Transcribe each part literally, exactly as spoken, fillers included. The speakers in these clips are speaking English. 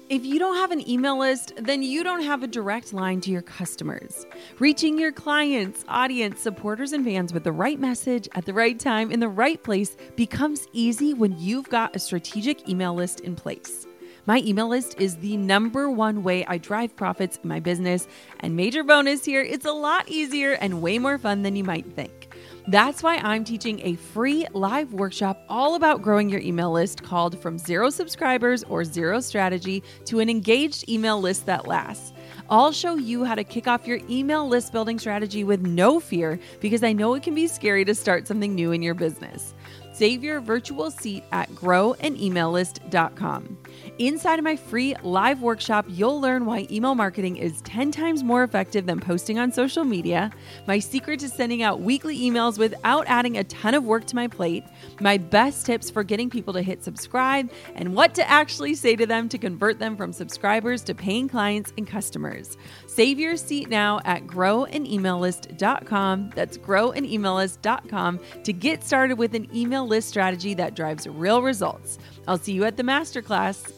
If you don't have an email list, then you don't have a direct line to your customers. Reaching your clients, audience, supporters, and fans with the right message at the right time in the right place becomes easy when you've got a strategic email list in place. My email list is the number one way I drive profits in my business, and major bonus here, it's a lot easier and way more fun than you might think. That's why I'm teaching a free live workshop all about growing your email list called From Zero Subscribers or Zero Strategy to an Engaged Email List That Lasts. I'll show you how to kick off your email list building strategy with no fear, because I know it can be scary to start something new in your business. Save your virtual seat at grow an email list dot com. Inside of my free live workshop, you'll learn why email marketing is ten times more effective than posting on social media, my secret to sending out weekly emails without adding a ton of work to my plate, my best tips for getting people to hit subscribe, and what to actually say to them to convert them from subscribers to paying clients and customers. Save your seat now at grow an email list dot com. That's grow an email list dot com to get started with an email list strategy that drives real results. I'll see you at the masterclass.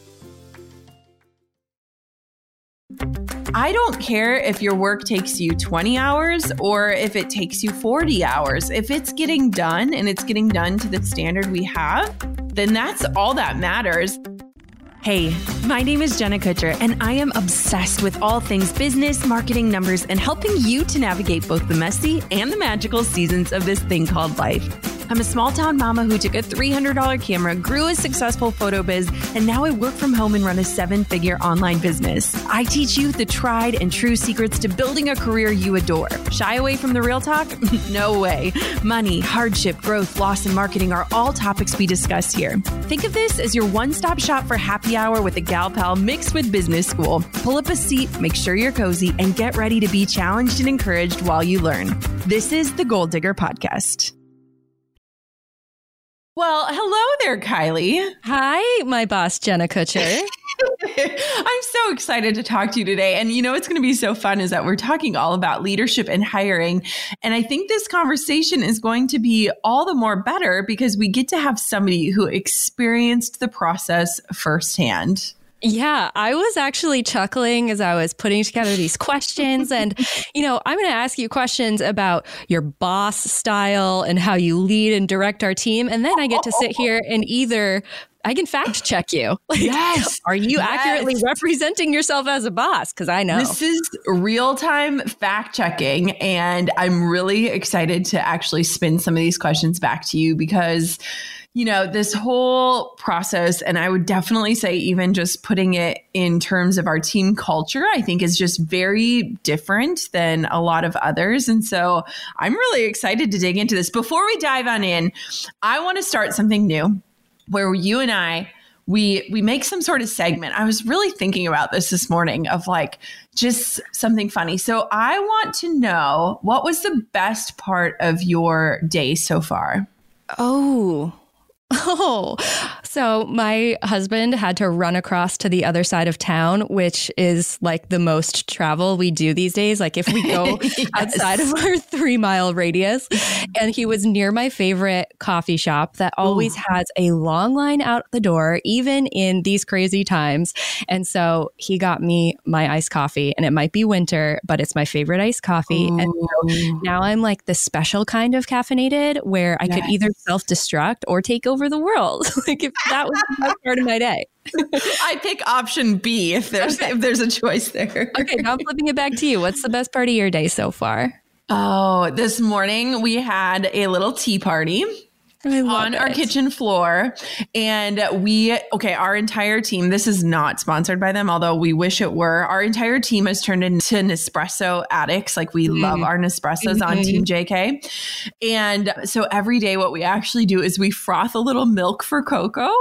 I don't care if your work takes you twenty hours or if it takes you forty hours. If it's getting done and it's getting done to the standard we have, then that's all that matters. Hey, my name is Jenna Kutcher, and I am obsessed with all things business, marketing, numbers, and helping you to navigate both the messy and the magical seasons of this thing called life. I'm a small town mama who took a three hundred dollars camera, grew a successful photo biz, and now I work from home and run a seven-figure online business. I teach you the tried and true secrets to building a career you adore. Shy away from the real talk? No way. Money, hardship, growth, loss, and marketing are all topics we discuss here. Think of this as your one-stop shop for happy hour with a gal pal mixed with business school. Pull up a seat, make sure you're cozy, and get ready to be challenged and encouraged while you learn. This is the Goal Digger Podcast. Well, hello there, Kylie. Hi, my boss, Jenna Kutcher. I'm so excited to talk to you today. And you know, what's going to be so fun is that we're talking all about leadership and hiring. And I think this conversation is going to be all the more better because we get to have somebody who experienced the process firsthand. Yeah, I was actually chuckling as I was putting together these questions. And, you know, I'm going to ask you questions about your boss style and how you lead and direct our team. And then I get to sit here and either I can fact check you. Like, yes. Are you yes. accurately representing yourself as a boss? Because I know. This is real-time fact checking. And I'm really excited to actually spin some of these questions back to you because you know, this whole process, and I would definitely say even just putting it in terms of our team culture, I think is just very different than a lot of others. And so I'm really excited to dig into this. Before we dive on in, I want to start something new where you and I, we we make some sort of segment. I was really thinking about this this morning of like just something funny. So I want to know, what was the best part of your day so far? Oh, Oh, so my husband had to run across to the other side of town, which is like the most travel we do these days. Like if we go yes. outside of our three mile radius, and he was near my favorite coffee shop that always Ooh. has a long line out the door, even in these crazy times. And so he got me my iced coffee, and it might be winter, but it's my favorite iced coffee. Ooh. And so now I'm like the special kind of caffeinated where I yes. could either self-destruct or take over the world. Like if that was the best part of my day. I pick option B if there's okay. if there's a choice there. Okay, now I'm flipping it back to you. What's the best part of your day so far? Oh, this morning we had a little tea party on our it. kitchen floor. And we, okay, our entire team, this is not sponsored by them, although we wish it were. Our entire team has turned into Nespresso addicts. Like we mm. love our Nespressos mm-hmm. on Team J K. And so every day what we actually do is we froth a little milk for cocoa.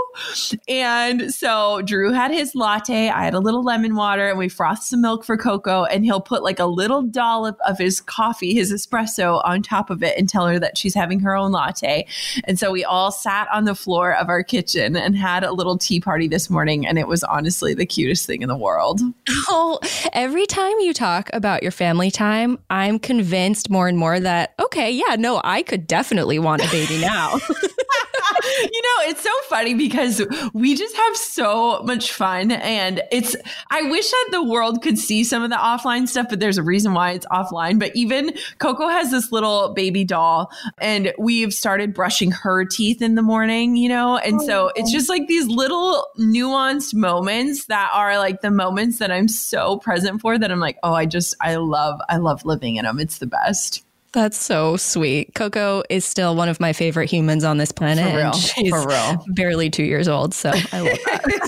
And so Drew had his latte, I had a little lemon water, and we frothed some milk for cocoa, and he'll put like a little dollop of his coffee, his espresso on top of it and tell her that she's having her own latte. And so we all sat on the floor of our kitchen and had a little tea party this morning. And it was honestly the cutest thing in the world. Oh, every time you talk about your family time, I'm convinced more and more that, okay, yeah, no, I could definitely want a baby now. You know, it's so funny because we just have so much fun, and it's, I wish that the world could see some of the offline stuff, but there's a reason why it's offline. But even Coco has this little baby doll, and we've started brushing her teeth in the morning, you know? And so it's just like these little nuanced moments that are like the moments that I'm so present for, that I'm like, oh, I just, I love, I love living in them. It's the best. That's so sweet. Coco is still one of my favorite humans on this planet. For real. She's For real. barely two years old, so I love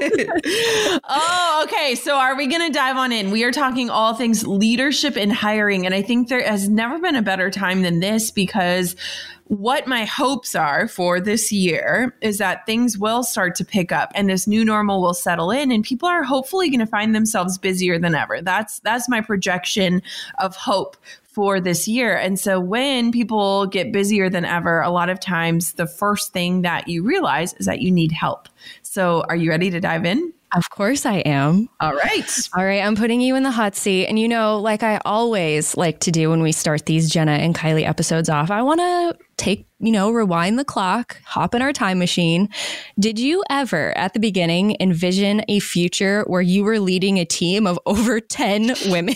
that. Oh, okay. So are we going to dive on in? We are talking all things leadership and hiring. And I think there has never been a better time than this, because what my hopes are for this year is that things will start to pick up and this new normal will settle in, and people are hopefully going to find themselves busier than ever. That's that's my projection of hope for this year. And so when people get busier than ever, a lot of times the first thing that you realize is that you need help. So are you ready to dive in? Of course I am. All right. All right. I'm putting you in the hot seat. And you know, like I always like to do when we start these Jenna and Kylie episodes off, I want to take, you know, rewind the clock, hop in our time machine. Did you ever at the beginning envision a future where you were leading a team of over ten women?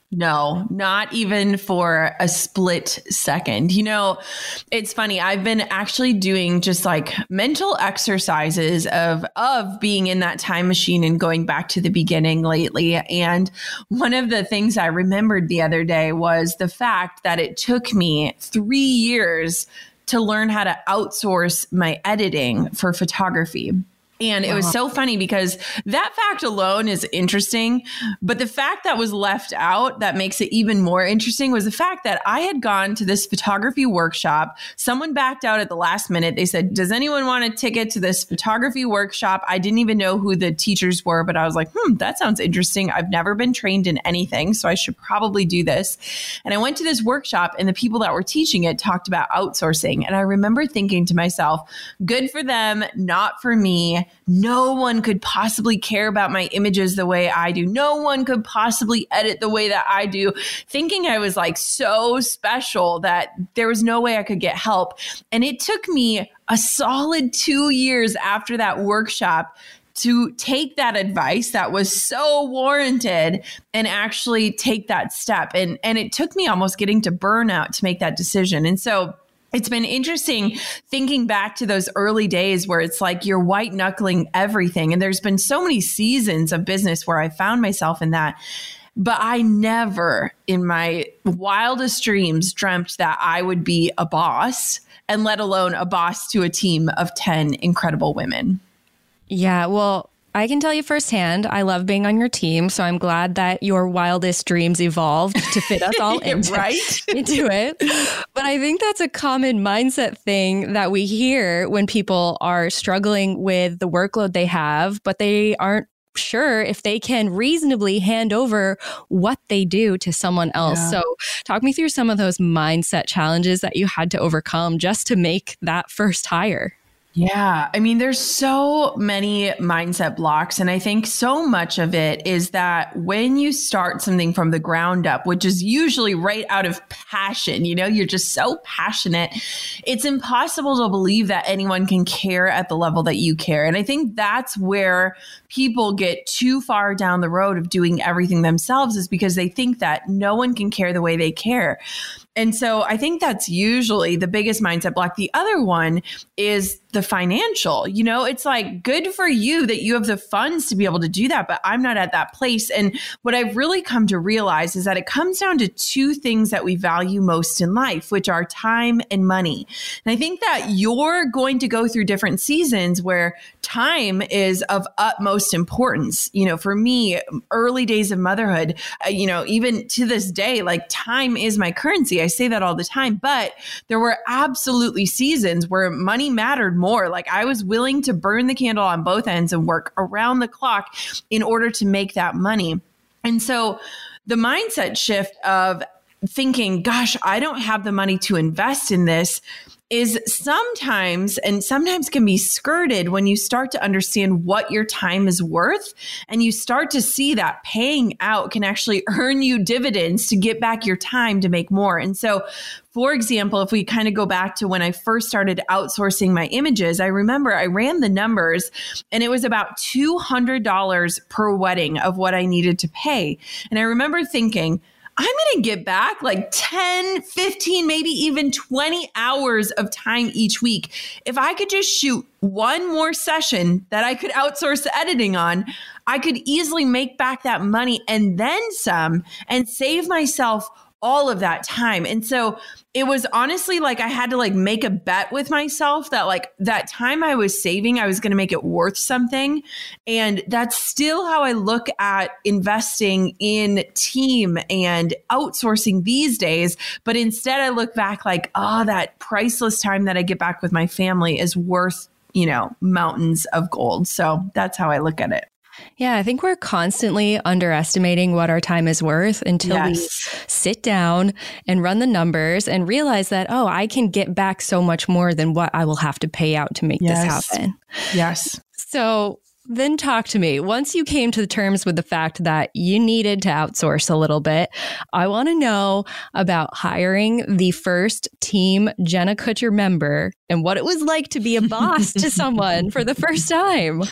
No, not even for a split second. You know, it's funny. I've been actually doing just like mental exercises of, of being in that time machine and going back to the beginning lately. And one of the things I remembered the other day was the fact that it took me three years to learn how to outsource my editing for photography. And it was so funny because that fact alone is interesting. But the fact that was left out that makes it even more interesting was the fact that I had gone to this photography workshop. Someone backed out at the last minute. They said, does anyone want a ticket to this photography workshop? I didn't even know who the teachers were, but I was like, hmm, that sounds interesting. I've never been trained in anything, so I should probably do this. And I went to this workshop, and the people that were teaching it talked about outsourcing. And I remember thinking to myself, good for them, not for me. No one could possibly care about my images the way I do. No one could possibly edit the way that I do, thinking I was like so special that there was no way I could get help. And it took me a solid two years after that workshop to take that advice that was so warranted and actually take that step. And, and it took me almost getting to burnout to make that decision. And so it's been interesting thinking back to those early days where it's like you're white knuckling everything. And there's been so many seasons of business where I found myself in that. But I never in my wildest dreams dreamt that I would be a boss, and let alone a boss to a team of ten incredible women. Yeah, well, I can tell you firsthand, I love being on your team. So I'm glad that your wildest dreams evolved to fit us all into, right? into it. But I think that's a common mindset thing that we hear when people are struggling with the workload they have, but they aren't sure if they can reasonably hand over what they do to someone else. Yeah. So talk me through some of those mindset challenges that you had to overcome just to make that first hire. Yeah. I mean, there's so many mindset blocks. And I think so much of it is that when you start something from the ground up, which is usually right out of passion, you know, you're just so passionate, it's impossible to believe that anyone can care at the level that you care. And I think that's where people get too far down the road of doing everything themselves, is because they think that no one can care the way they care. And so I think that's usually the biggest mindset block. The other one is the financial. You know, it's like, good for you that you have the funds to be able to do that, but I'm not at that place. And what I've really come to realize is that it comes down to two things that we value most in life, which are time and money. And I think that you're going to go through different seasons where time is of utmost importance. You know, for me, early days of motherhood, uh, you know, even to this day, like, time is my currency. I say that all the time, but there were absolutely seasons where money mattered more. Like, I was willing to burn the candle on both ends and work around the clock in order to make that money. And so the mindset shift of thinking, gosh, I don't have the money to invest in this, is sometimes, and sometimes can be skirted when you start to understand what your time is worth, and you start to see that paying out can actually earn you dividends to get back your time to make more. And so, for example, if we kind of go back to when I first started outsourcing my images, I remember I ran the numbers and it was about two hundred dollars per wedding of what I needed to pay. And I remember thinking, I'm going to get back like ten, fifteen, maybe even twenty hours of time each week. If I could just shoot one more session that I could outsource the editing on, I could easily make back that money and then some and save myself all of that time. And so it was honestly like I had to like make a bet with myself that like that time I was saving, I was going to make it worth something. And that's still how I look at investing in team and outsourcing these days. But instead I look back like, oh, that priceless time that I get back with my family is worth, you know, mountains of gold. So that's how I look at it. Yeah, I think we're constantly underestimating what our time is worth until yes. we sit down and run the numbers and realize that, oh, I can get back so much more than what I will have to pay out to make yes. this happen. Yes. So then talk to me. Once you came to terms with the fact that you needed to outsource a little bit, I want to know about hiring the first Team Jenna Kutcher member and what it was like to be a boss to someone for the first time.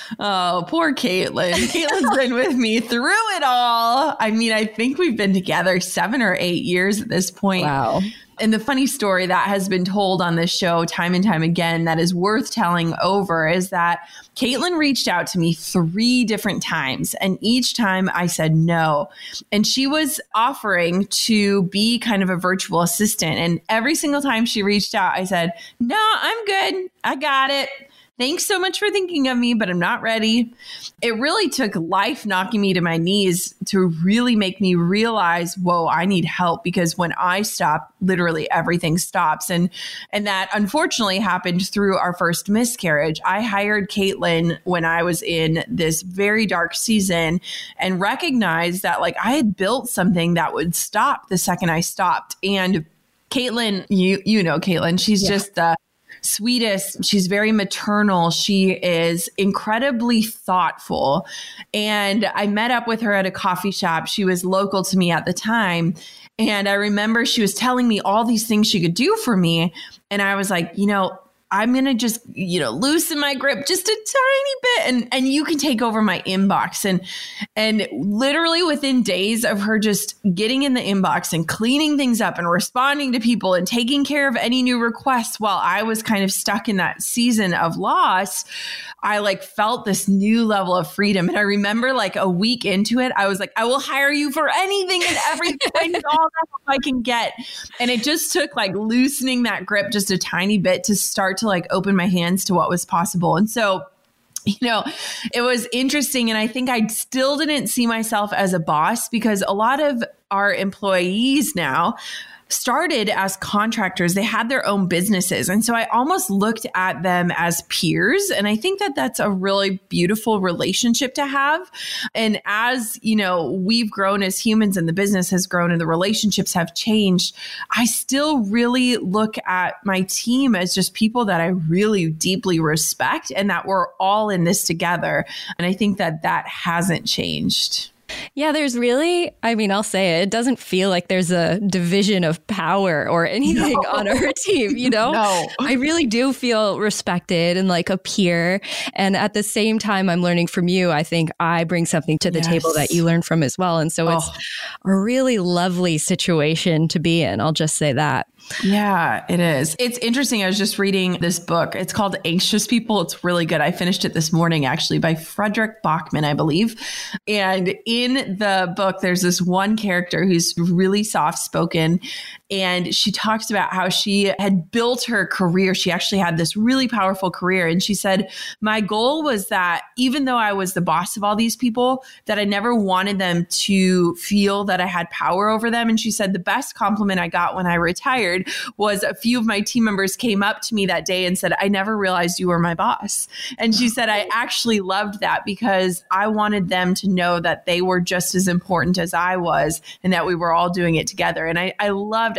Oh, poor Caitlin. Caitlin's been with me through it all. I mean, I think we've been together seven or eight years at this point. Wow. And the funny story that has been told on this show time and time again that is worth telling over is that Caitlin reached out to me three different times. And each time I said no. And she was offering to be kind of a virtual assistant. And every single time she reached out, I said, no, I'm good. I got it. Thanks so much for thinking of me, but I'm not ready. It really took life knocking me to my knees to really make me realize, whoa, I need help, because when I stop, literally everything stops. And, and that unfortunately happened through our first miscarriage. I hired Caitlin when I was in this very dark season and recognized that like I had built something that would stop the second I stopped. And Caitlin, you, you know, Caitlin, she's yeah. just the sweetest. She's very maternal. She is incredibly thoughtful. And I met up with her at a coffee shop. She was local to me at the time. And I remember she was telling me all these things she could do for me. And I was like, you know, I'm going to just, you know, loosen my grip just a tiny bit and, and you can take over my inbox. And, and literally within days of her just getting in the inbox and cleaning things up and responding to people and taking care of any new requests while I was kind of stuck in that season of loss, I like felt this new level of freedom. And I remember like a week into it, I was like, I will hire you for anything and everything, all that I can get. And it just took like loosening that grip just a tiny bit to start to like open my hands to what was possible. And so, you know, it was interesting. And I think I still didn't see myself as a boss because a lot of our employees now started as contractors. They had their own businesses. And so I almost looked at them as peers. And I think that that's a really beautiful relationship to have. And as, you know, we've grown as humans and the business has grown and the relationships have changed, I still really look at my team as just people that I really deeply respect and that we're all in this together. And I think that that hasn't changed. Yeah, there's really, I mean, I'll say it, it doesn't feel like there's a division of power or anything no. on our team, you know? No. I really do feel respected and like a peer. And at the same time, I'm learning from you. I think I bring something to the yes. table that you learn from as well. And so oh. it's a really lovely situation to be in. I'll just say that. Yeah, it is. It's interesting. I was just reading this book. It's called Anxious People. It's really good. I finished it this morning, actually, by Frederick Bachman, I believe. And in the book, there's this one character who's really soft-spoken. And she talks about how she had built her career. She actually had this really powerful career. And she said, my goal was that even though I was the boss of all these people, that I never wanted them to feel that I had power over them. And she said, the best compliment I got when I retired was a few of my team members came up to me that day and said, I never realized you were my boss. And she said, I actually loved that because I wanted them to know that they were just as important as I was and that we were all doing it together. And I, I loved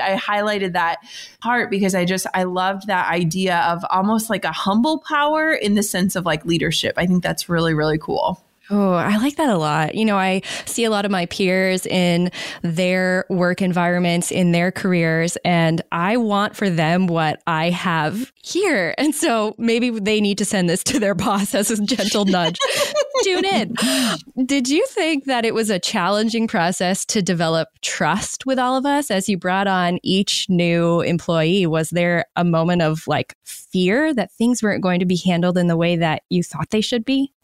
I highlighted that part because I just, I loved that idea of almost like a humble power in the sense of like leadership. I think that's really, really cool. Oh, I like that a lot. You know, I see a lot of my peers in their work environments, in their careers, and I want for them what I have here. And so maybe they need to send this to their boss as a gentle nudge. Tune in. Did you think that it was a challenging process to develop trust with all of us as you brought on each new employee? Was there a moment of like fear that things weren't going to be handled in the way that you thought they should be?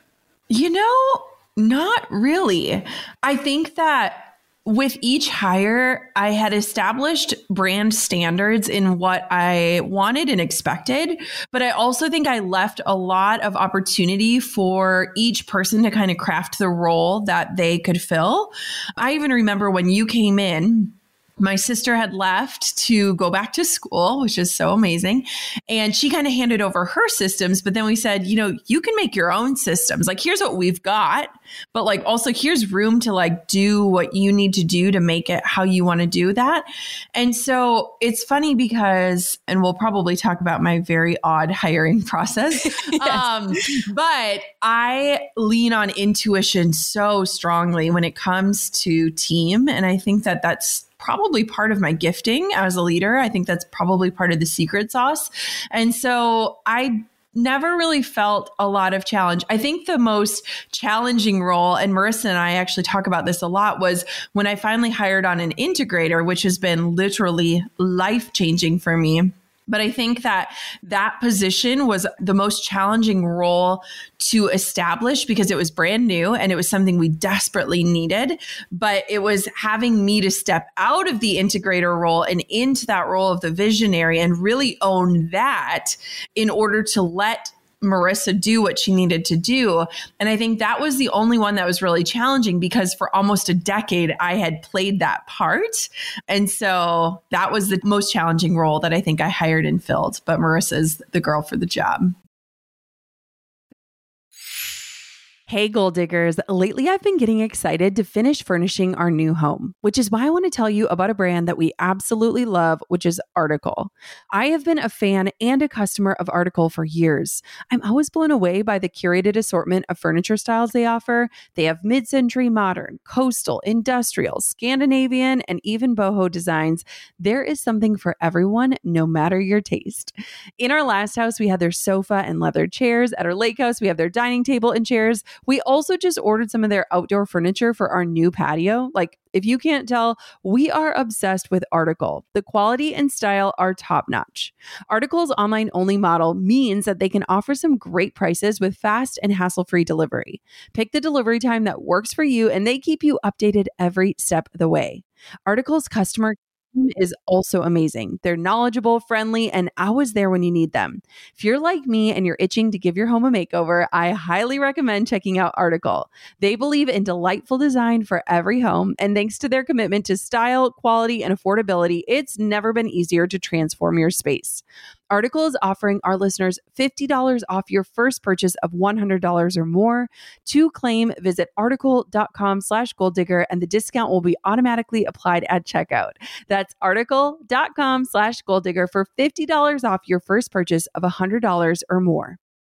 You know, not really. I think that with each hire, I had established brand standards in what I wanted and expected, but I also think I left a lot of opportunity for each person to kind of craft the role that they could fill. I even remember when you came in, my sister had left to go back to school, which is so amazing. And she kind of handed over her systems. But then we said, you know, you can make your own systems. Like, here's what we've got. But like, also here's room to like do what you need to do to make it how you want to do that. And so it's funny because, and we'll probably talk about my very odd hiring process. Yes. Um, but I lean on intuition so strongly when it comes to team. And I think that that's probably part of my gifting as a leader. I think that's probably part of the secret sauce. And so I never really felt a lot of challenge. I think the most challenging role, and Marissa and I actually talk about this a lot, was when I finally hired on an integrator, which has been literally life-changing for me. But I think that that position was the most challenging role to establish because it was brand new and it was something we desperately needed. But it was having me to step out of the integrator role and into that role of the visionary and really own that in order to let Marissa do what she needed to do. And I think that was the only one that was really challenging because for almost a decade, I had played that part. And so that was the most challenging role that I think I hired and filled. But Marissa's the girl for the job. Hey, Goal Diggers. Lately, I've been getting excited to finish furnishing our new home, which is why I want to tell you about a brand that we absolutely love, which is Article. I have been a fan and a customer of Article for years. I'm always blown away by the curated assortment of furniture styles they offer. They have mid-century modern, coastal, industrial, Scandinavian, and even boho designs. There is something for everyone, no matter your taste. In our last house, we had their sofa and leather chairs. At our lake house, we have their dining table and chairs. We also just ordered some of their outdoor furniture for our new patio. Like, if you can't tell, we are obsessed with Article. The quality and style are top-notch. Article's online-only model means that they can offer some great prices with fast and hassle-free delivery. Pick the delivery time that works for you, and they keep you updated every step of the way. Article's customer is also amazing. They're knowledgeable, friendly, and always there when you need them. If you're like me and you're itching to give your home a makeover, I highly recommend checking out Article. They believe in delightful design for every home, and thanks to their commitment to style, quality, and affordability, it's never been easier to transform your space. Article is offering our listeners fifty dollars off your first purchase of one hundred dollars or more. To claim, visit article.com slash goal digger, and the discount will be automatically applied at checkout. That's article.com slash goal digger for fifty dollars off your first purchase of one hundred dollars or more.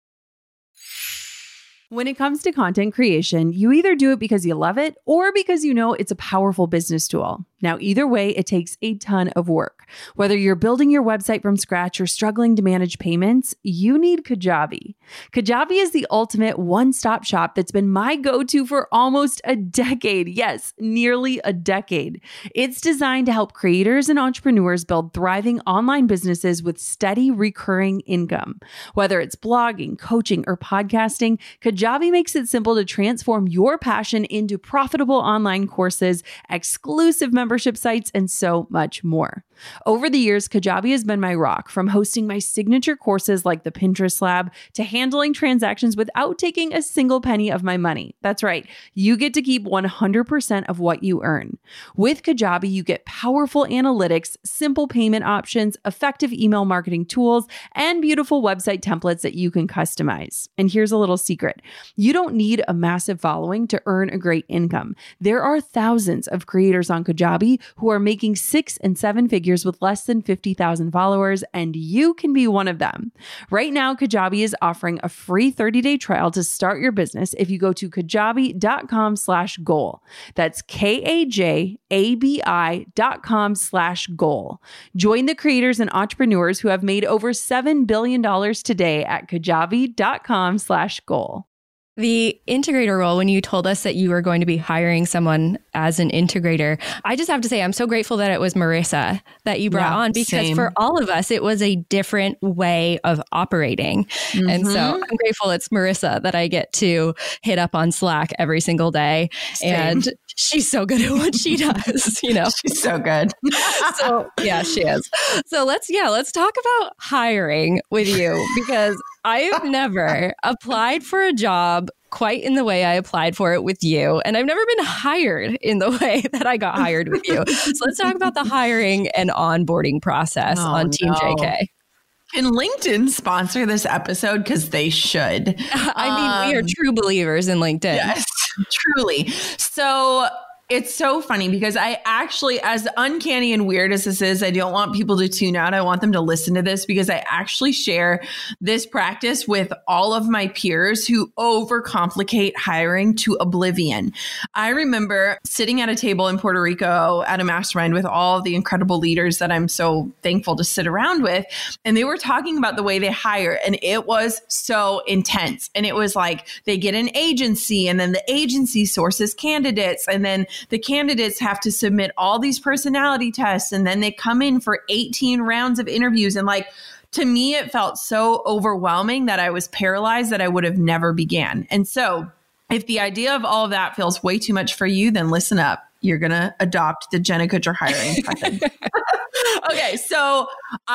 When it comes to content creation, you either do it because you love it or because you know it's a powerful business tool. Now, either way, it takes a ton of work. Whether you're building your website from scratch or struggling to manage payments, you need Kajabi. Kajabi is the ultimate one-stop shop that's been my go-to for almost a decade. Yes, nearly a decade. It's designed to help creators and entrepreneurs build thriving online businesses with steady recurring income. Whether it's blogging, coaching, or podcasting, Kajabi makes it simple to transform your passion into profitable online courses, exclusive membership sites, and so much more. Over the years, Kajabi has been my rock, from hosting my signature courses like the Pinterest Lab to handling transactions without taking a single penny of my money. That's right. You get to keep one hundred percent of what you earn. With Kajabi, you get powerful analytics, simple payment options, effective email marketing tools, and beautiful website templates that you can customize. And here's a little secret. You don't need a massive following to earn a great income. There are thousands of creators on Kajabi who are making six and seven figures with less than fifty thousand followers, and you can be one of them. Right now, Kajabi is offering a free thirty-day trial to start your business if you go to kajabi.com slash goal. That's K-A-J-A-B-I dot com slash goal. Join the creators and entrepreneurs who have made over seven billion dollars today at kajabi.com slash goal. The integrator role, when you told us that you were going to be hiring someone as an integrator, I just have to say, I'm so grateful that it was Marissa that you brought yeah, on, because same. For all of us, it was a different way of operating. Mm-hmm. And so I'm grateful it's Marissa that I get to hit up on Slack every single day. Same. And she's so good at what she does, you know. She's so good. So yeah, she is. So let's, yeah, let's talk about hiring with you, because I have never applied for a job quite in the way I applied for it with you. And I've never been hired in the way that I got hired with you. So let's talk about the hiring and onboarding process oh, on Team no. J K. Can LinkedIn sponsor this episode? Because they should. I mean, um, we are true believers in LinkedIn. Yes, truly. So it's so funny because I actually, as uncanny and weird as this is, I don't want people to tune out. I want them to listen to this, because I actually share this practice with all of my peers who overcomplicate hiring to oblivion. I remember sitting at a table in Puerto Rico at a mastermind with all the incredible leaders that I'm so thankful to sit around with. And they were talking about the way they hire. And it was so intense. And it was like they get an agency, and then the agency sources candidates, and then the candidates have to submit all these personality tests, and then they come in for eighteen rounds of interviews. And like, to me, it felt so overwhelming that I was paralyzed that I would have never began. And so if the idea of all of that feels way too much for you, then listen up. You're going to adopt the Jenna Kutcher hiring method. Okay, so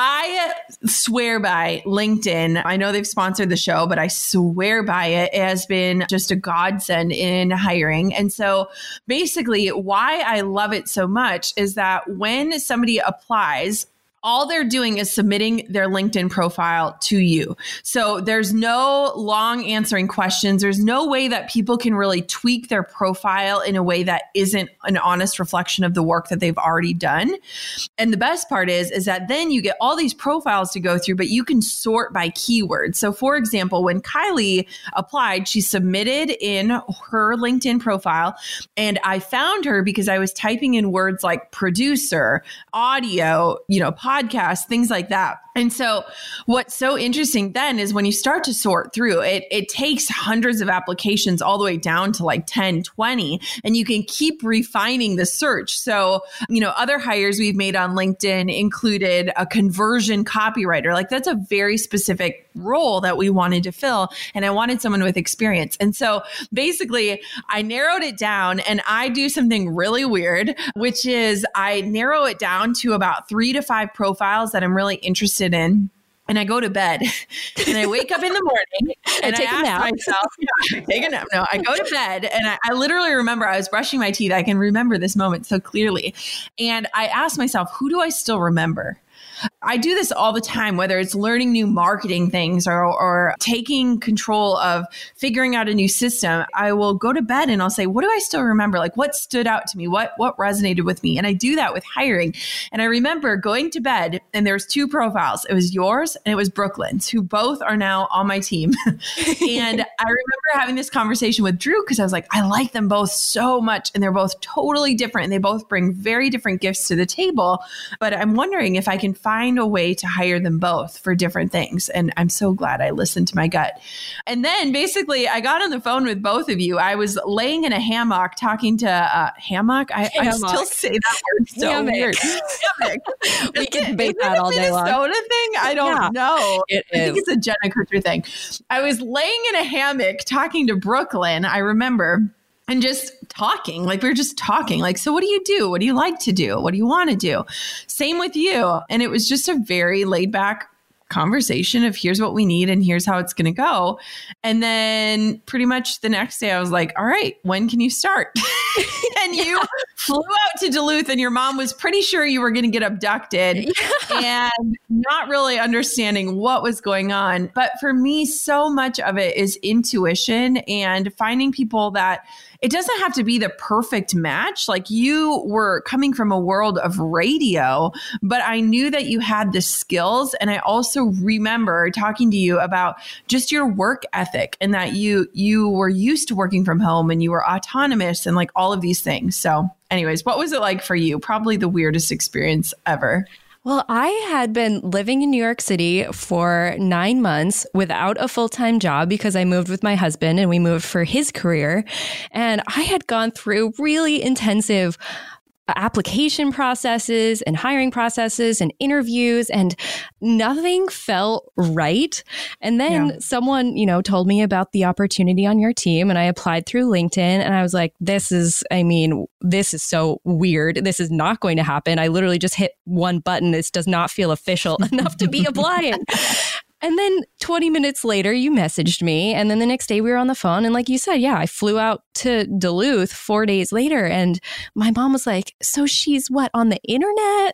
I swear by LinkedIn. I know they've sponsored the show, but I swear by it. It has been just a godsend in hiring. And so basically why I love it so much is that when somebody applies, all they're doing is submitting their LinkedIn profile to you. So there's no long answering questions. There's no way that people can really tweak their profile in a way that isn't an honest reflection of the work that they've already done. And the best part is, is that then you get all these profiles to go through, but you can sort by keywords. So for example, when Kylie applied, she submitted in her LinkedIn profile, and I found her because I was typing in words like producer, audio, you know, podcasts, things like that. And so what's so interesting then is when you start to sort through it, it takes hundreds of applications all the way down to like ten, twenty, and you can keep refining the search. So, you know, other hires we've made on LinkedIn included a conversion copywriter. Like that's a very specific role that we wanted to fill. And I wanted someone with experience. And so basically I narrowed it down, and I do something really weird, which is I narrow it down to about three to five profiles that I'm really interested in. And I go to bed, and I wake up in the morning and I, I ask myself, yeah, take a nap. No, I go to bed, and I, I literally remember I was brushing my teeth. I can remember this moment so clearly. And I asked myself, who do I still remember? I do this all the time, whether it's learning new marketing things or, or taking control of figuring out a new system. I will go to bed and I'll say, what do I still remember? Like what stood out to me? What, what resonated with me? And I do that with hiring. And I remember going to bed, and there's two profiles. It was yours and it was Brooklyn's, who both are now on my team. And I remember having this conversation with Drew because I was like, I like them both so much, and they're both totally different, and they both bring very different gifts to the table. But I'm wondering if I can find find a way to hire them both for different things. And I'm so glad I listened to my gut. And then basically I got on the phone with both of you. I was laying in a hammock talking to uh, hammock. I, hammock. I still say that word so hammock. Weird. Hammock. We can debate that all day long. Is it a Minnesota thing? I don't yeah, know. It I is. think it's a Jenna Kutcher thing. I was laying in a hammock talking to Brooklyn, I remember. and just talking. Like we were just talking. Like, so what do you do? What do you like to do? What do you want to do? Same with you. And it was just a very laid back conversation of here's what we need and here's how it's going to go. And then pretty much the next day I was like, all right, when can you start? And you flew out to Duluth and your mom was pretty sure you were going to get abducted yeah. and not really understanding what was going on. But for me, so much of it is intuition and finding people that it doesn't have to be the perfect match. Like you were coming from a world of radio, but I knew that you had the skills. And I also remember talking to you about just your work ethic and that you, you were used to working from home and you were autonomous and like all of these things. So anyways, what was it like for you? Probably the weirdest experience ever. Well, I had been living in New York City for nine months without a full-time job because I moved with my husband and we moved for his career. And I had gone through really intensive application processes and hiring processes and interviews, and nothing felt right. And then yeah. someone, you know, told me about the opportunity on your team, and I applied through LinkedIn, and I was like, this is, I mean, this is so weird. This is not going to happen. I literally just hit one button. This does not feel official enough to be applying. And then twenty minutes later, you messaged me. And then the next day we were on the phone. And like you said, yeah, I flew out to Duluth four days later. And my mom was like, so she's what, on the internet?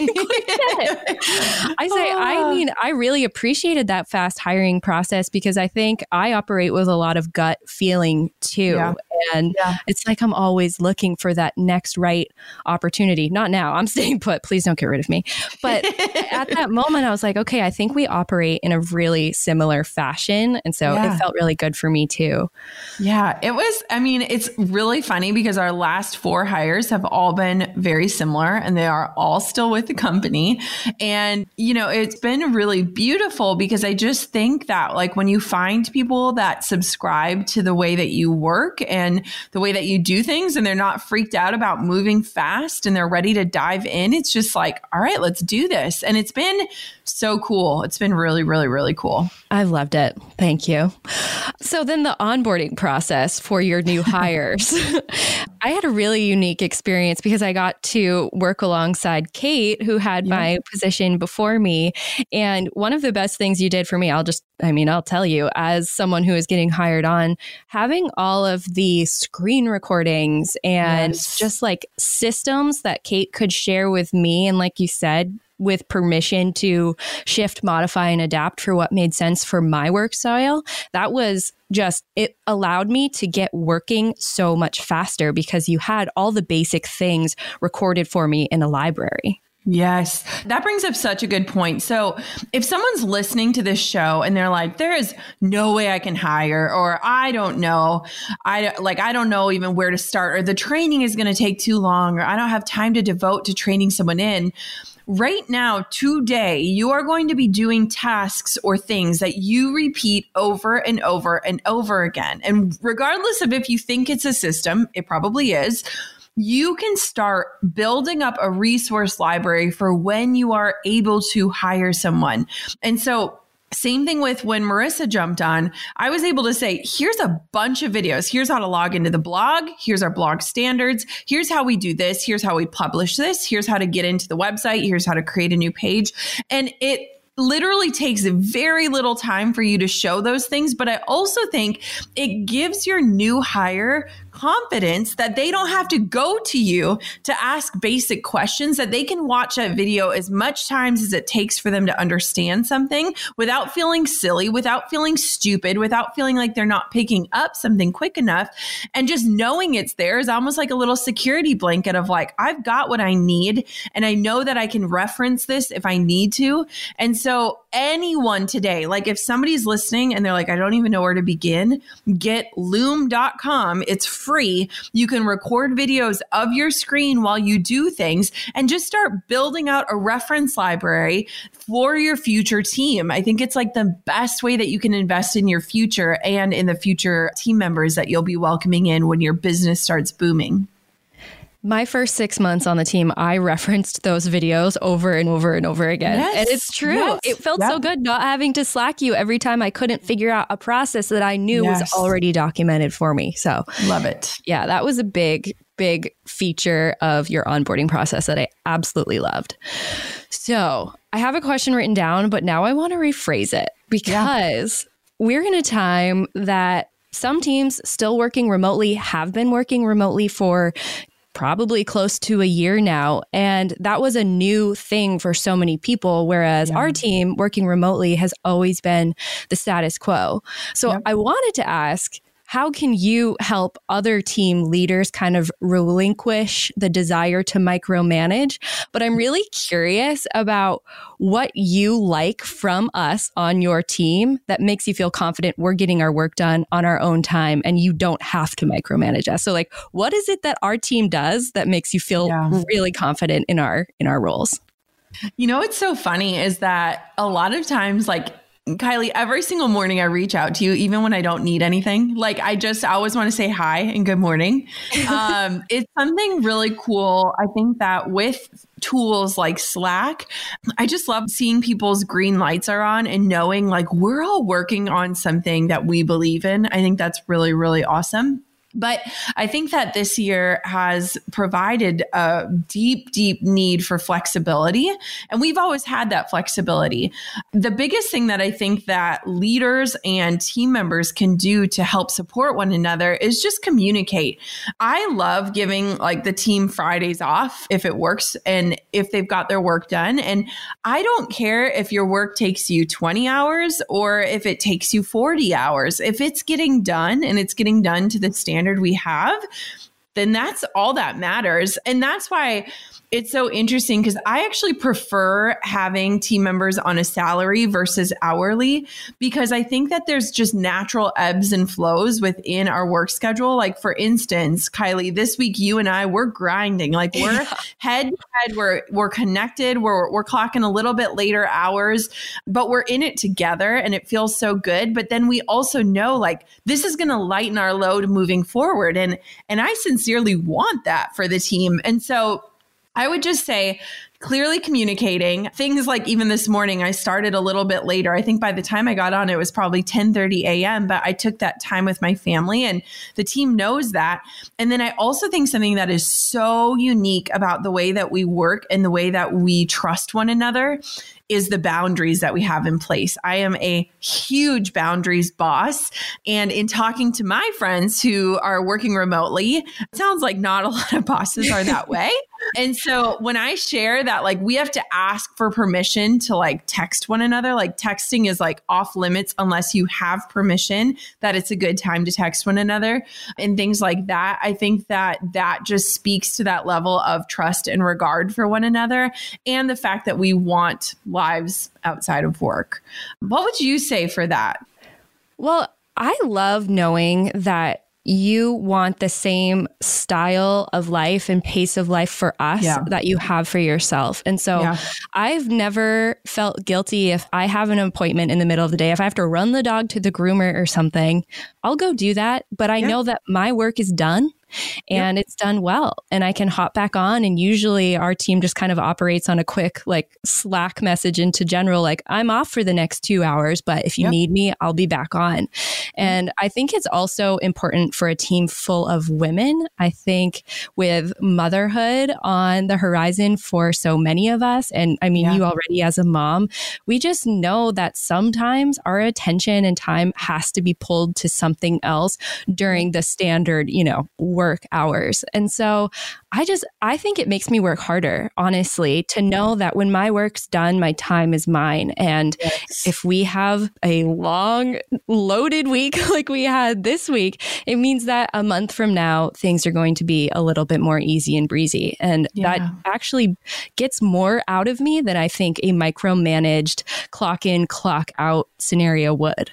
I say, I mean, I really appreciated that fast hiring process because I think I operate with a lot of gut feeling too. Yeah. And yeah. it's like I'm always looking for that next right opportunity. Not now. I'm staying put. Please don't get rid of me. But at that moment, I was like, okay, I think we operate in a really similar fashion. And so yeah. it felt really good for me too. Yeah, it was. I mean, it's really funny because our last four hires have all been very similar and they are all still with the company. And, you know, it's been really beautiful because I just think that like when you find people that subscribe to the way that you work and the way that you do things and they're not freaked out about moving fast and they're ready to dive in, it's just like, all right, let's do this. And it's been so cool. It's been really, really, really cool. I've loved it. Thank you. So then the onboarding process for your new hires. I had a really unique experience because I got to work alongside Kate, who had yeah. my position before me. And one of the best things you did for me, I'll just, I mean, I'll tell you, as someone who is getting hired on, having all of the screen recordings and yes. just like systems that Kate could share with me. And like you said, with permission to shift, modify, and adapt for what made sense for my work style. That was just, it allowed me to get working so much faster because you had all the basic things recorded for me in a library. Yes, that brings up such a good point. So if someone's listening to this show and they're like, there is no way I can hire, or I don't know, I like, I don't know even where to start, or the training is going to take too long, or I don't have time to devote to training someone in. Right now, today, you are going to be doing tasks or things that you repeat over and over and over again. And regardless of if you think it's a system, it probably is, you can start building up a resource library for when you are able to hire someone. And so same thing with when Marissa jumped on, I was able to say, here's a bunch of videos. Here's how to log into the blog. Here's our blog standards. Here's how we do this. Here's how we publish this. Here's how to get into the website. Here's how to create a new page. And it literally takes very little time for you to show those things. But I also think it gives your new hire confidence that they don't have to go to you to ask basic questions, that they can watch that video as much times as it takes for them to understand something without feeling silly, without feeling stupid, without feeling like they're not picking up something quick enough. And just knowing it's there is almost like a little security blanket of like, I've got what I need and I know that I can reference this if I need to. And so anyone today, like if somebody's listening and they're like, I don't even know where to begin, get loom dot com. It's free. You can record videos of your screen while you do things and just start building out a reference library for your future team. I think it's like the best way that you can invest in your future and in the future team members that you'll be welcoming in when your business starts booming. My first six months on the team, I referenced those videos over and over and over again. Yes, and it's true. yes, it felt yep. so good not having to Slack you every time I couldn't figure out a process that I knew Yes. was already documented for me. So Love it. yeah, that was a big, big feature of your onboarding process that I absolutely loved. So I have a question written down, but now I want to rephrase it because yeah. we're in a time that some teams still working remotely have been working remotely for probably close to a year now. And that was a new thing for so many people, whereas yeah. our team working remotely has always been the status quo. So yep. I wanted to ask, how can you help other team leaders kind of relinquish the desire to micromanage? But I'm really curious about what you like from us on your team that makes you feel confident we're getting our work done on our own time and you don't have to micromanage us. So like, what is it that our team does that makes you feel yeah. really confident in our in our roles? You know, what's so funny is that a lot of times, like, Kylie, every single morning I reach out to you, even when I don't need anything. Like I just I always want to say hi and good morning. Um, it's something really cool. I think that with tools like Slack, I just love seeing people's green lights are on and knowing like we're all working on something that we believe in. I think that's really, really awesome. But I think that this year has provided a deep, deep need for flexibility. And we've always had that flexibility. The biggest thing that I think that leaders and team members can do to help support one another is just communicate. I love giving like the team Fridays off if it works and if they've got their work done. And I don't care if your work takes you twenty hours or if it takes you forty hours. If it's getting done and it's getting done to the standard we have, then that's all that matters. And that's why it's so interesting because I actually prefer having team members on a salary versus hourly because I think that there's just natural ebbs and flows within our work schedule. Like for instance, Kylie, this week you and I we're grinding. Like we're yeah. head to head, we're we're connected, we're we're clocking a little bit later hours, but we're in it together and it feels so good. But then we also know like this is gonna lighten our load moving forward. And and I sincerely want that for the team. And so I would just say clearly communicating things like even this morning, I started a little bit later. I think by the time I got on, it was probably ten thirty a.m., but I took that time with my family and the team knows that. And then I also think something that is so unique about the way that we work and the way that we trust one another is the boundaries that we have in place. I am a huge boundaries boss. And in talking to my friends who are working remotely, it sounds like not a lot of bosses are that way. And so when I share that, like we have to ask for permission to like text one another, like texting is like off limits unless you have permission that it's a good time to text one another and things like that. I think that that just speaks to that level of trust and regard for one another and the fact that we want lives outside of work. What would you say for that? Well, I love knowing that you want the same style of life and pace of life for us yeah. that you have for yourself. And so yeah. I've never felt guilty if I have an appointment in the middle of the day. If I have to run the dog to the groomer or something, I'll go do that. But I yeah. know that my work is done. And yep. it's done well. And I can hop back on. And usually our team just kind of operates on a quick like Slack message into general, like I'm off for the next two hours, but if you yep. need me, I'll be back on. And I think it's also important for a team full of women. I think with motherhood on the horizon for so many of us, and I mean, yeah. you already as a mom, we just know that sometimes our attention and time has to be pulled to something else during the standard, you know, work work hours. And so I just, I think it makes me work harder, honestly, to know that when my work's done, my time is mine. And yes. if we have a long, loaded week like we had this week, it means that a month from now, things are going to be a little bit more easy and breezy. And yeah. that actually gets more out of me than I think a micromanaged clock in, clock out scenario would.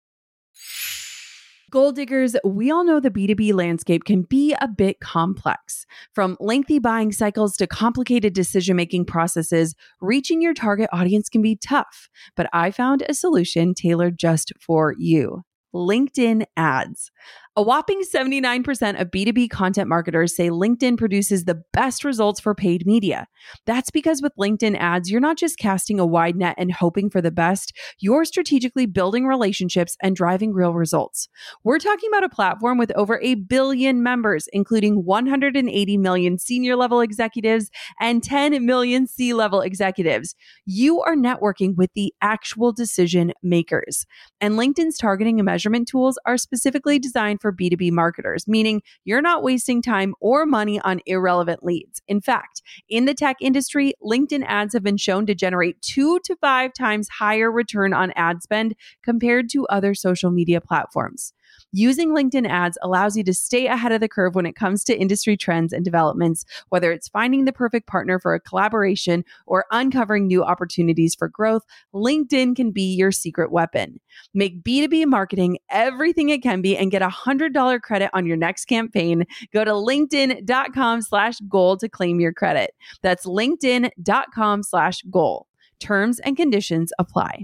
Goal diggers, we all know the B two B landscape can be a bit complex. From lengthy buying cycles to complicated decision-making processes, reaching your target audience can be tough. But I found a solution tailored just for you. LinkedIn ads. A whopping seventy-nine percent of B two B content marketers say LinkedIn produces the best results for paid media. That's because with LinkedIn ads, you're not just casting a wide net and hoping for the best, you're strategically building relationships and driving real results. We're talking about a platform with over a billion members, including one hundred eighty million senior level executives and ten million C-level executives. You are networking with the actual decision makers. And LinkedIn's targeting and measurement tools are specifically designed for B two B marketers, meaning you're not wasting time or money on irrelevant leads. In fact, in the tech industry, LinkedIn ads have been shown to generate two to five times higher return on ad spend compared to other social media platforms. Using LinkedIn ads allows you to stay ahead of the curve when it comes to industry trends and developments, whether it's finding the perfect partner for a collaboration or uncovering new opportunities for growth. LinkedIn can be your secret weapon. Make B two B marketing everything it can be and get a one hundred dollars credit on your next campaign. Go to linkedin.com slash goal to claim your credit. That's linkedin.com slash goal. Terms and conditions apply.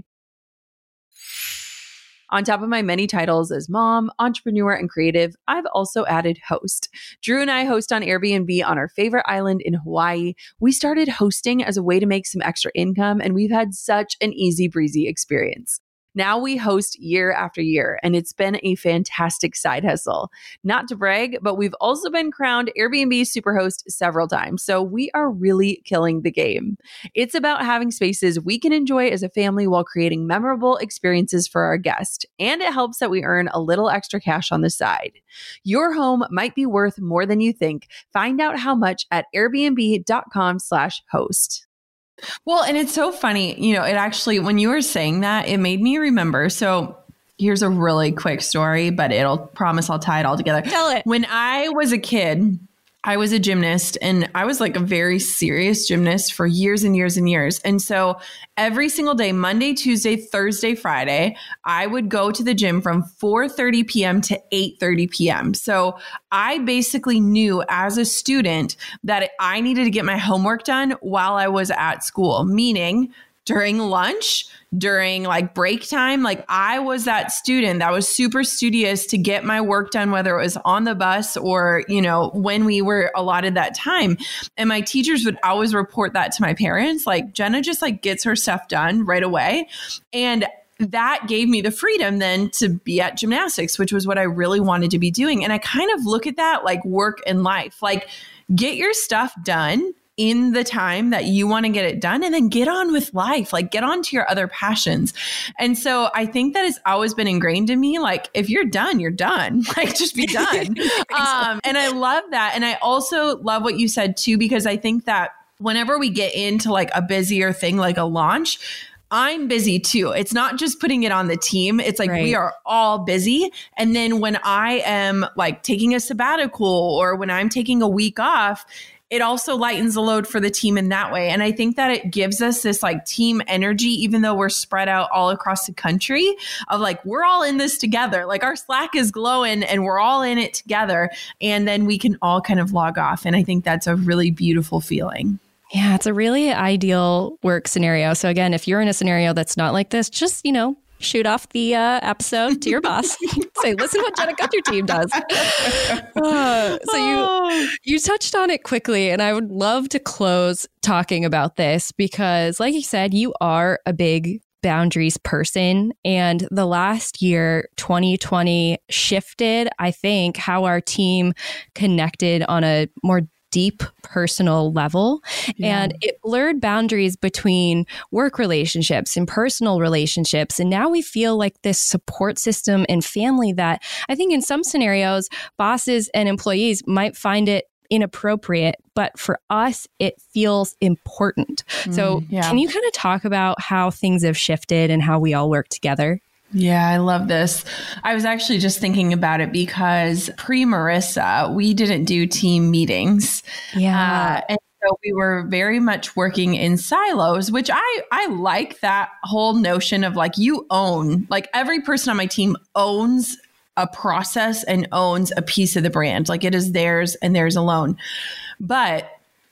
On top of my many titles as mom, entrepreneur, and creative, I've also added host. Drew and I host on Airbnb on our favorite island in Hawaii. We started hosting as a way to make some extra income, and we've had such an easy breezy experience. Now we host year after year, and it's been a fantastic side hustle. Not to brag, but we've also been crowned Airbnb Superhost several times, so we are really killing the game. It's about having spaces we can enjoy as a family while creating memorable experiences for our guests, and it helps that we earn a little extra cash on the side. Your home might be worth more than you think. Find out how much at airbnb.com slash host. Well, and it's so funny, you know, it actually, when you were saying that, it made me remember. So here's a really quick story, but it'll promise I'll tie it all together. Tell it. When I was a kid, I was a gymnast, and I was like a very serious gymnast for years and years and years. And so every single day, Monday, Tuesday, Thursday, Friday, I would go to the gym from four thirty p.m. to eight thirty p.m. So I basically knew as a student that I needed to get my homework done while I was at school, meaning during lunch, during like break time. Like I was that student that was super studious to get my work done, whether it was on the bus or, you know, when we were allotted that time. And my teachers would always report that to my parents. Like Jenna just like gets her stuff done right away. And that gave me the freedom then to be at gymnastics, which was what I really wanted to be doing. And I kind of look at that like work and life, like get your stuff done in the time that you want to get it done, and then get on with life, like get on to your other passions. And so I think that has always been ingrained in me. Like if you're done, you're done, like just be done. um, and I love that. And I also love what you said too, because I think that whenever we get into like a busier thing, like a launch, I'm busy too. It's not just putting it on the team. It's like, right, we are all busy. And then when I am like taking a sabbatical or when I'm taking a week off, it also lightens the load for the team in that way. And I think that it gives us this like team energy, even though we're spread out all across the country, of like, we're all in this together. Like our Slack is glowing and we're all in it together. And then we can all kind of log off. And I think that's a really beautiful feeling. Yeah, it's a really ideal work scenario. So again, if you're in a scenario that's not like this, just, you know, shoot off the uh, episode to your boss. Say, listen what Jenna Kutcher team does. Uh, so you you touched on it quickly, and I would love to close talking about this because, like you said, you are a big boundaries person. And the last year, twenty twenty, shifted, I think, how our team connected on a more deep personal level. Yeah. And it blurred boundaries between work relationships and personal relationships. And now we feel like this support system and family that I think in some scenarios, bosses and employees might find it inappropriate, but for us, it feels important. Mm, so yeah. Can you kind of talk about how things have shifted and how we all work together? Yeah, I love this. I was actually just thinking about it because pre-Marissa, we didn't do team meetings. Yeah. Uh, and so we were very much working in silos, which I, I like that whole notion of like you own, like every person on my team owns a process and owns a piece of the brand. Like it is theirs and theirs alone. But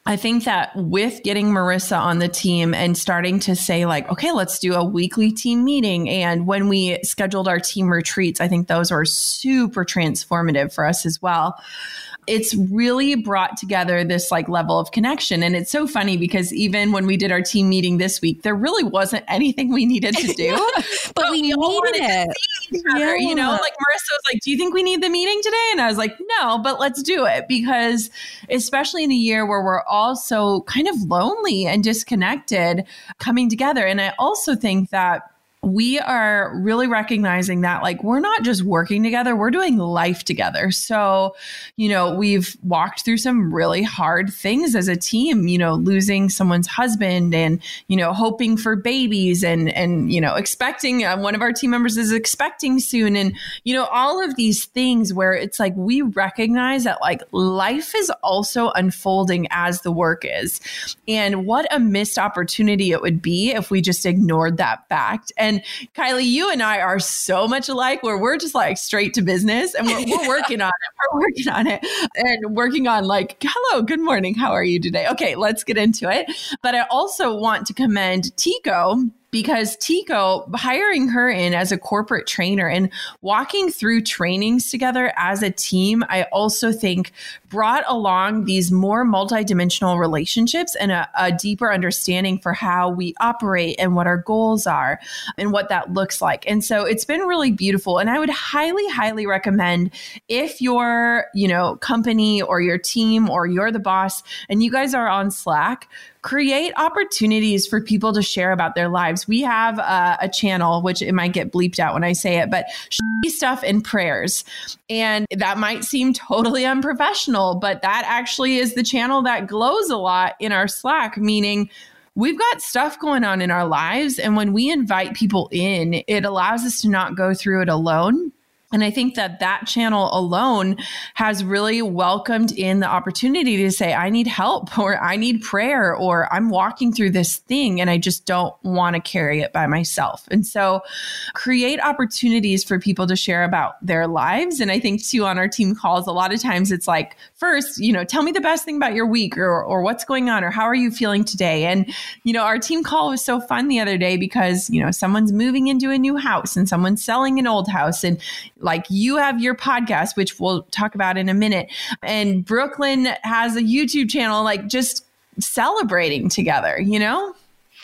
I think that with getting Marissa on the team and starting to say like, okay, let's do a weekly team meeting. And when we scheduled our team retreats, I think those were super transformative for us as well. It's really brought together this like level of connection. And it's so funny because even when we did our team meeting this week, there really wasn't anything we needed to do, but, but we, we needed it. To see each other, yeah. You know, like Marissa was like, do you think we need the meeting today? And I was like, no, but let's do it, because especially in a year where we're all so kind of lonely and disconnected, coming together. And I also think that we are really recognizing that like we're not just working together, we're doing life together. So, you know, we've walked through some really hard things as a team, you know, losing someone's husband and, you know, hoping for babies and, and, you know, expecting uh, one of our team members is expecting soon. And, you know, all of these things where it's like we recognize that like life is also unfolding as the work is. And what a missed opportunity it would be if we just ignored that fact. And And Kylie, you and I are so much alike where we're just like straight to business and we're, we're working on it. We're working on it and working on like, hello, good morning. How are you today? Okay, let's get into it. But I also want to commend Tico, because Tico, hiring her in as a corporate trainer and walking through trainings together as a team, I also think brought along these more multidimensional relationships and a, a deeper understanding for how we operate and what our goals are and what that looks like. And so it's been really beautiful. And I would highly, highly recommend if your, you know, company or your team or you're the boss and you guys are on Slack, create opportunities for people to share about their lives. We have uh, a channel, which it might get bleeped out when I say it, but stuff and prayers. And that might seem totally unprofessional, but that actually is the channel that glows a lot in our Slack, meaning we've got stuff going on in our lives. And when we invite people in, it allows us to not go through it alone. And I think that that channel alone has really welcomed in the opportunity to say, I need help, or I need prayer, or I'm walking through this thing and I just don't want to carry it by myself. And so create opportunities for people to share about their lives. And I think too, on our team calls, a lot of times it's like, first, you know, tell me the best thing about your week, or, or what's going on, or how are you feeling today? And, you know, our team call was so fun the other day because, you know, someone's moving into a new house and someone's selling an old house, and like you have your podcast, which we'll talk about in a minute. And Brooklyn has a YouTube channel, like just celebrating together, you know?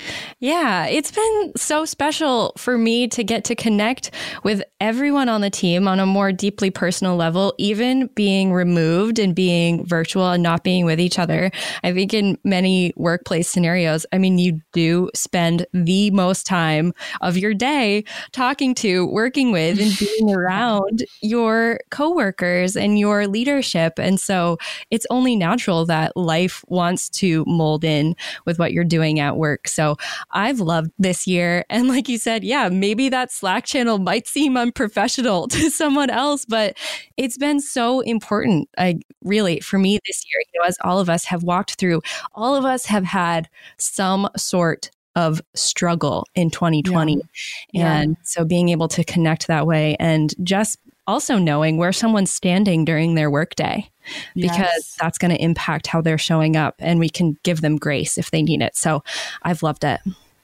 Yeah, it's been so special for me to get to connect with everyone on the team on a more deeply personal level, even being removed and being virtual and not being with each other. I think in many workplace scenarios, I mean, you do spend the most time of your day talking to, working with, and being around your coworkers and your leadership. And so it's only natural that life wants to mold in with what you're doing at work. So I've loved this year. And like you said, yeah, maybe that Slack channel might seem unprofessional to someone else, but it's been so important. I really, for me this year, you know, as all of us have walked through, all of us have had some sort of struggle in twenty twenty. Yeah. And yeah. So being able to connect that way and just also knowing where someone's standing during their workday, because yes. that's going to impact how they're showing up, and we can give them grace if they need it. So I've loved it.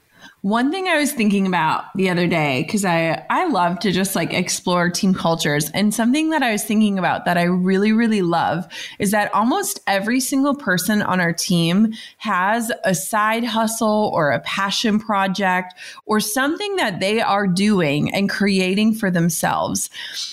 One thing I was thinking about the other day, because I, I love to just like explore team cultures, and something that I was thinking about that I really, really love is that almost every single person on our team has a side hustle or a passion project or something that they are doing and creating for themselves.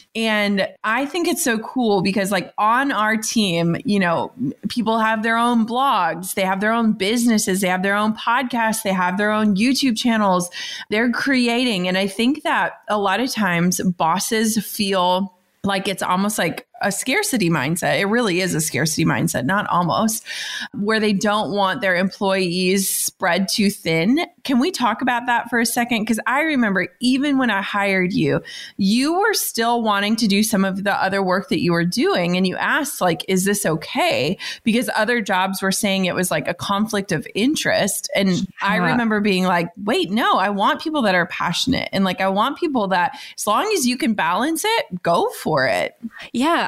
And I think it's so cool because like on our team, you know, people have their own blogs, they have their own businesses, they have their own podcasts, they have their own YouTube channels. They're creating. And I think that a lot of times bosses feel like it's almost like a scarcity mindset. It really is a scarcity mindset, not almost, where they don't want their employees spread too thin. Can we talk about that for a second? Because I remember even when I hired you, you were still wanting to do some of the other work that you were doing. And you asked, like, is this okay? Because other jobs were saying it was like a conflict of interest. And yeah. I remember being like, wait, no, I want people that are passionate. And like, I want people that as long as you can balance it, go for it. Yeah.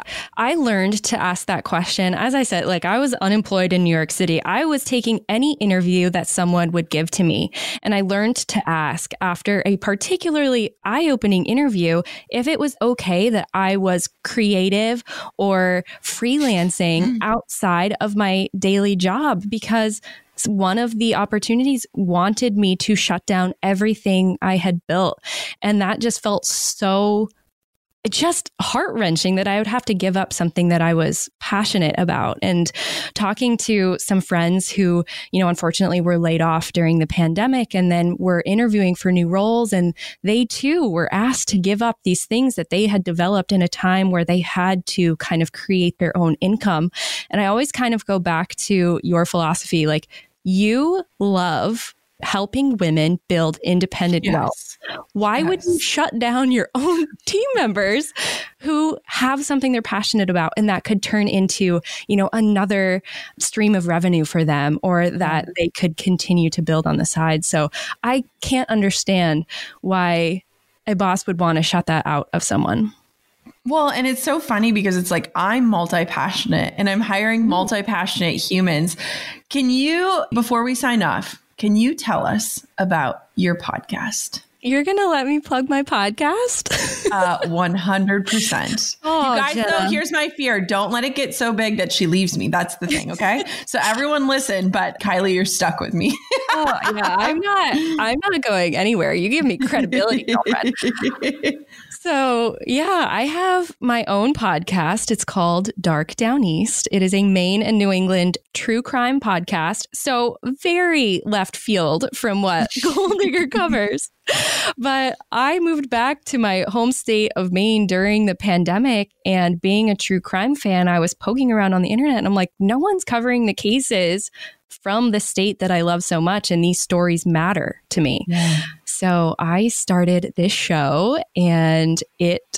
I learned to ask that question. As I said, like I was unemployed in New York City. I was taking any interview that someone would give to me. And I learned to ask after a particularly eye-opening interview if it was okay that I was creative or freelancing outside of my daily job, because one of the opportunities wanted me to shut down everything I had built. And that just felt so just heart-wrenching that I would have to give up something that I was passionate about. And talking to some friends who, you know, unfortunately were laid off during the pandemic and then were interviewing for new roles. And they too were asked to give up these things that they had developed in a time where they had to kind of create their own income. And I always kind of go back to your philosophy, like you love helping women build independent Yes. wealth. Why Yes. would you shut down your own team members who have something they're passionate about and that could turn into, you know, another stream of revenue for them, or that they could continue to build on the side? So I can't understand why a boss would want to shut that out of someone. Well, and it's so funny because it's like I'm multi-passionate and I'm hiring multi-passionate humans. Can you, before we sign off, can you tell us about your podcast? You're going to let me plug my podcast? uh, one hundred percent. Oh, you guys Jenna. know, here's my fear. Don't let it get so big that she leaves me. That's the thing. Okay. So everyone listen, but Kylie, you're stuck with me. Oh, yeah, I'm not, I'm not going anywhere. You give me credibility, girlfriend. So, yeah, I have my own podcast. It's called Dark Down East. It is a Maine and New England true crime podcast. So very left field from what Gold Digger covers. But I moved back to my home state of Maine during the pandemic, and being a true crime fan, I was poking around on the internet and I'm like, no one's covering the cases from the state that I love so much, and these stories matter to me. Yeah. So I started this show, and it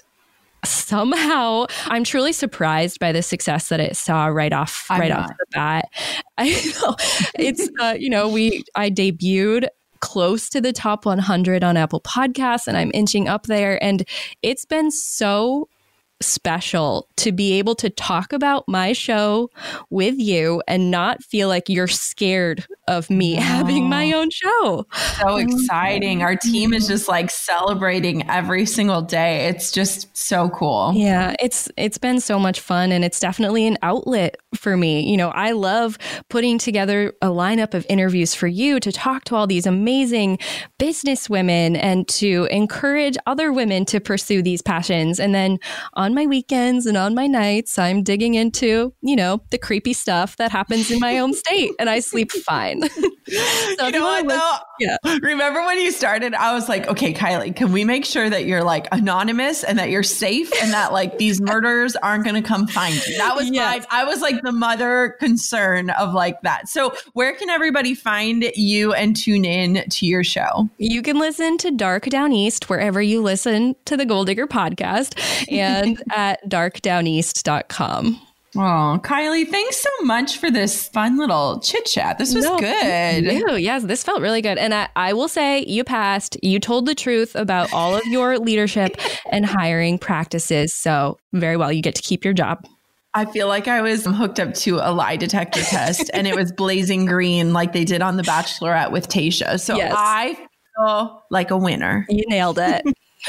somehow, I'm truly surprised by the success that it saw right off, I'm right not. off the bat. I know it's, uh, you know, we, I debuted close to the top one hundred on Apple Podcasts, and I'm inching up there. And it's been so special to be able to talk about my show with you and not feel like you're scared of me Wow. having my own show. So exciting. Our team is just like celebrating every single day. It's just so cool. Yeah, it's it's been so much fun, and it's definitely an outlet for me. You know, I love putting together a lineup of interviews for you to talk to all these amazing business women and to encourage other women to pursue these passions. And then on my weekends and on my nights, I'm digging into, you know, the creepy stuff that happens in my own state, and I sleep fine. So You know what, though? Yeah. Remember when you started, I was like, okay, Kylie, can we make sure that you're like anonymous and that you're safe and that like these murderers aren't going to come find you? That was Yes. my, I was like the mother concern of like that. So where can everybody find you and tune in to your show? You can listen to Dark Down East wherever you listen to the Gold Digger podcast, and at dark down east dot com. Oh, Kylie, thanks so much for this fun little chit chat. This was No, good. thank you. Yes, this felt really good. And I, I will say you passed. You told the truth about all of your leadership and hiring practices. So very well. You get to keep your job. I feel like I was hooked up to a lie detector test and it was blazing green like they did on The Bachelorette with Tayshia. So Yes. I feel like a winner. You nailed it.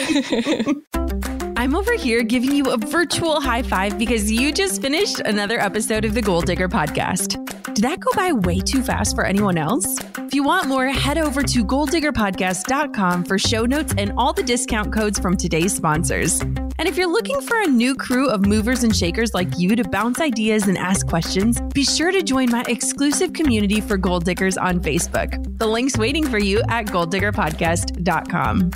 I'm over here giving you a virtual high five because you just finished another episode of the Gold Digger podcast. Did that go by way too fast for anyone else? If you want more, head over to gold digger podcast dot com for show notes and all the discount codes from today's sponsors. And if you're looking for a new crew of movers and shakers like you to bounce ideas and ask questions, be sure to join my exclusive community for Gold Diggers on Facebook. The link's waiting for you at gold digger podcast dot com.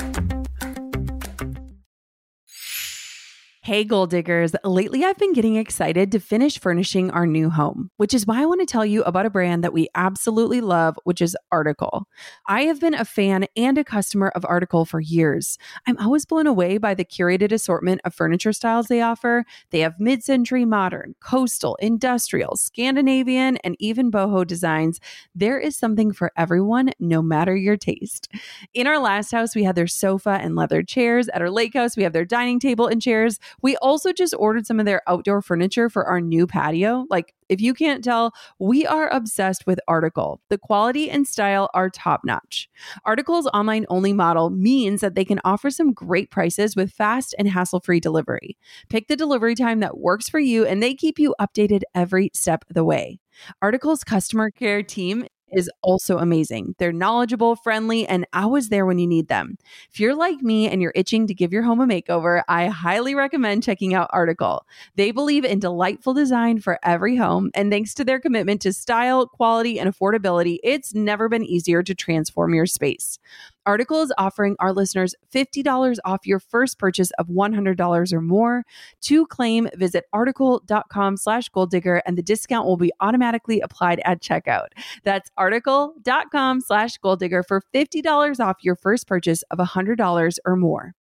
Hey, Gold Diggers. Lately, I've been getting excited to finish furnishing our new home, which is why I want to tell you about a brand that we absolutely love, which is Article. I have been a fan and a customer of Article for years. I'm always blown away by the curated assortment of furniture styles they offer. They have mid-century modern, coastal, industrial, Scandinavian, and even boho designs. There is something for everyone, no matter your taste. In our last house, we had their sofa and leather chairs. At our lake house, we have their dining table and chairs. We also just ordered some of their outdoor furniture for our new patio. Like, if you can't tell, we are obsessed with Article. The quality and style are top notch. Article's online only model means that they can offer some great prices with fast and hassle-free delivery. Pick the delivery time that works for you, and they keep you updated every step of the way. Article's customer care team is also amazing. They're knowledgeable, friendly, and always there when you need them. If you're like me and you're itching to give your home a makeover, I highly recommend checking out Article. They believe in delightful design for every home, and thanks to their commitment to style, quality, and affordability, it's never been easier to transform your space. Article is offering our listeners fifty dollars off your first purchase of one hundred dollars or more. To claim, visit article.com slash gold digger, and the discount will be automatically applied at checkout. That's article.com slash gold digger for fifty dollars off your first purchase of one hundred dollars or more.